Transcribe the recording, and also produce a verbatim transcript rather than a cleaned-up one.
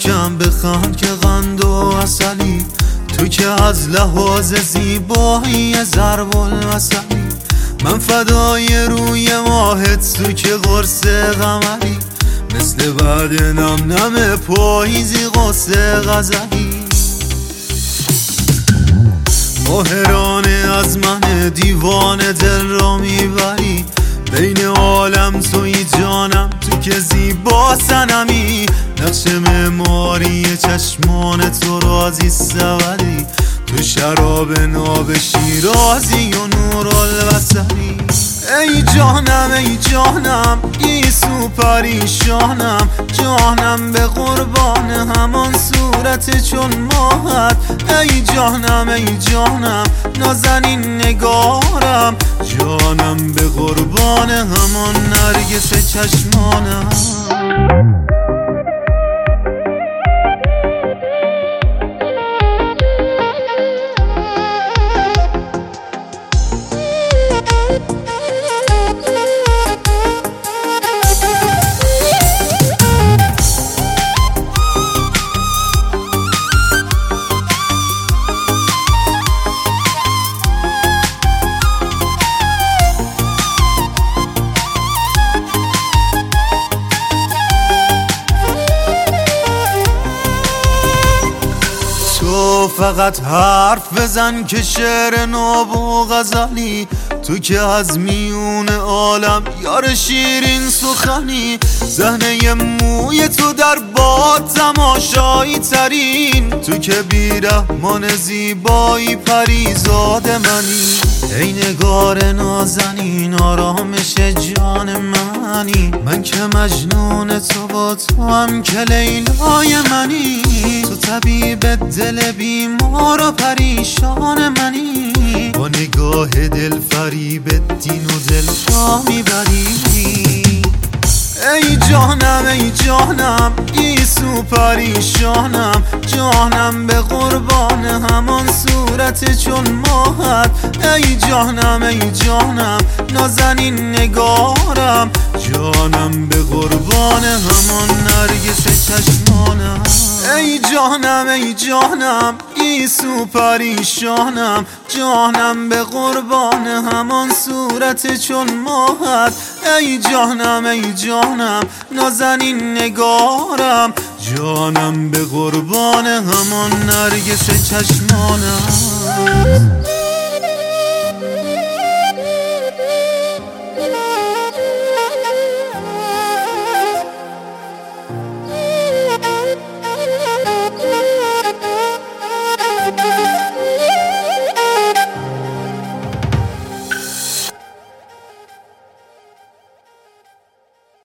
محکم بخند که قند و عسلی، تو که از لحاظ زیبایی ضرب المثلی. من فدای روی ماهت، تو که قرص قمری، مثل بعد نم نم پاییزی قصه غزلی. ماهرانه از من دیوانه دل را میبری، بین عالم توی جانم، تو که زیبا صنمی. نقش معماری چشمان تو رازی سوری، تو شراب ناب شیرازی و نور البصری. ای جانم ای جانم گیسو پریشانم، جانم به قربان همان صورت چون ماهت. ای جانم ای جانم نازنین نگارم، جانم به قربان همان نرگس چشمانم. تو فقط حرف بزن که شعر ناب و غزلی، تو که از میون عالم یار شیرین سخنی. صحنه موی تو در باد تماشایی ترین، تو که بیرحمان زیبایی پریزاد منی. ای نگار نازنین آرامش جان منی، من که مجنون تو با تو هم که لیلای منی. تو طبیب دل بیمار و پریشان منی، با نگاه دل فریب دین و دل جا میبری. ای جانم ای جانم گیسو پریشانم، جانم به قربان همان صورت چون ماهت. ای جانم ای جانم نازنین نگارم، جانم به قربان همان نرگس چشمانم. ای جانم ای جانم گیسو پریشانم، جانم به قربان همان صورت چون ماهت. ای جانم ای جانم نازنین نگارم، جانم به قربان همان نرگس چشمانم.